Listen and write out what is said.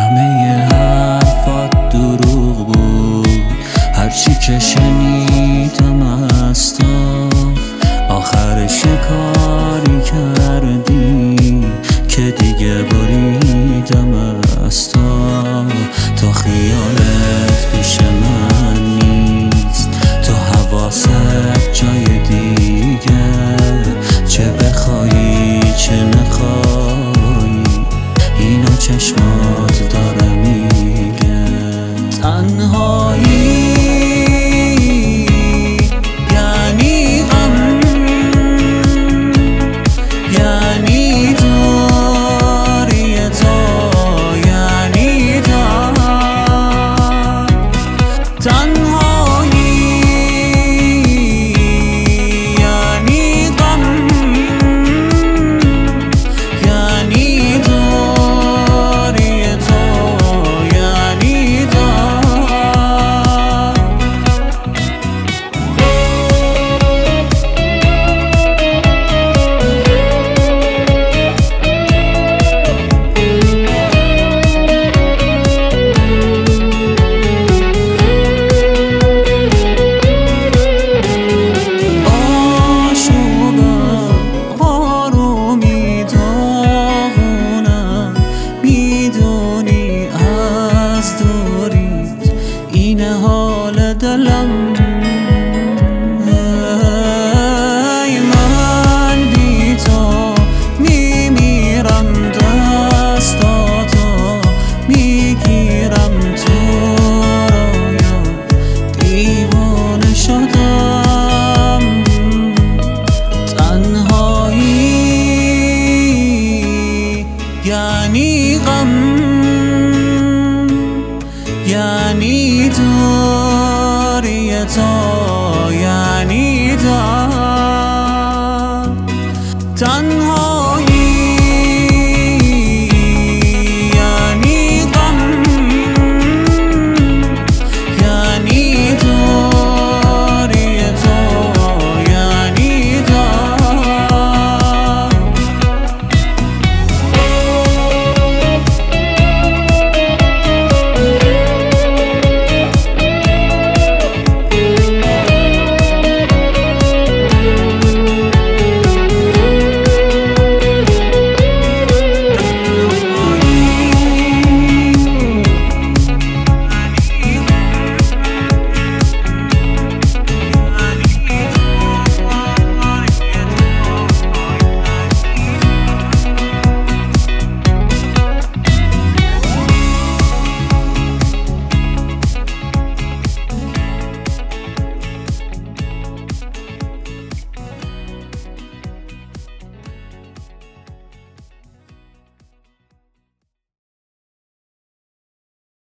همه حرفات دروغ بود، هرچی که شنیدم از تو آخرش کاری کردی که دیگه بریدم از تو. تو خیالت پیش من نیست، تو حواست جای دیگه، چه بخوایی چه نخوایی اینو چشمات داره میگه. تنهایی یعنی غم، یعنی دوری تو، یعنی درد. تنهایی یعنی غم، یعنی دوری تو، یعنی درد. اینه حال دلم، ای من بی تو میمیرم، دستاتو میگیرم، تو رویا دیوانه شدم. تنهایی یعنی غم، یعنی دوری تو.